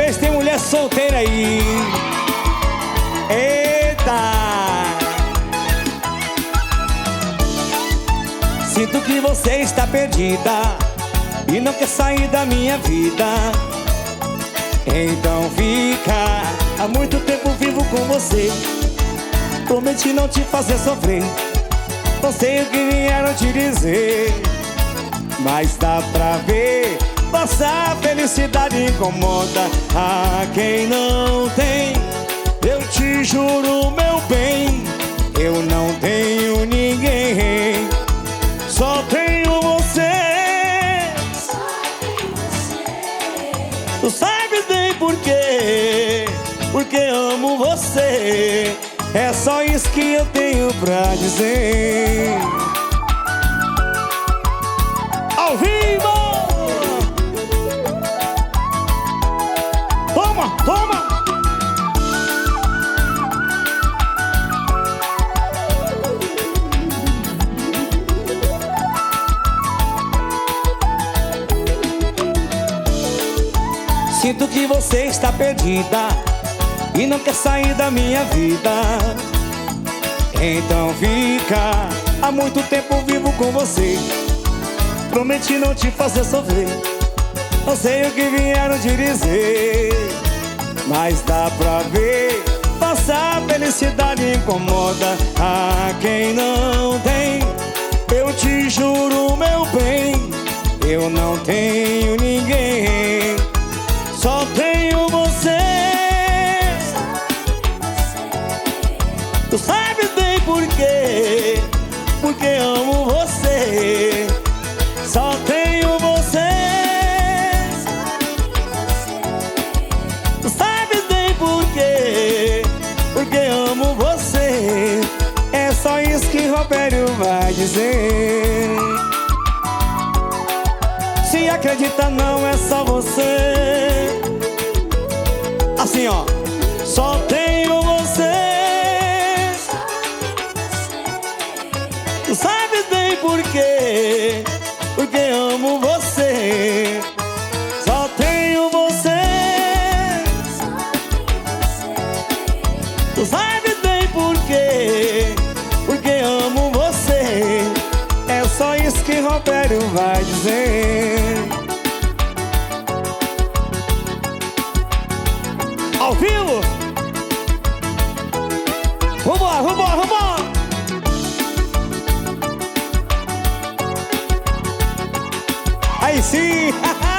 ver se tem mulher solteira aí. Eita! Sinto que você está perdida e não quer sair da minha vida. Então fica, há muito tempo vivo com você. Prometi não te fazer sofrer. Não sei o que vieram te dizer, mas dá pra ver, nossa felicidade incomoda a quem não tem. Eu te juro, meu bem, eu não tenho ninguém, só tenho você. Tu sabes bem por quê? Porque amo você. É só isso que eu tenho pra dizer. Ao vivo! Toma, toma! Sinto que você está perdida e não quer sair da minha vida. Então fica, há muito tempo vivo com você. Prometi não te fazer sofrer. Não sei o que vieram te dizer, mas dá pra ver, nossa felicidade incomoda a quem não tem. Eu te juro, meu bem, eu não tenho ninguém, só tenho você. Tu sabes bem por quê? Porque amo você. Só tenho você. Tu sabes bem por quê? Porque amo você. É só isso que Robério vai dizer. Se acredita, não é só você. Assim, ó. Só tenho você. Tu sabes bem por quê? Porque amo você. Só tenho você. Tu sabes bem por quê? Porque amo você. É só isso que Robério vai dizer. Ao vivo! Vambora, vambora, vambora! Aí sim!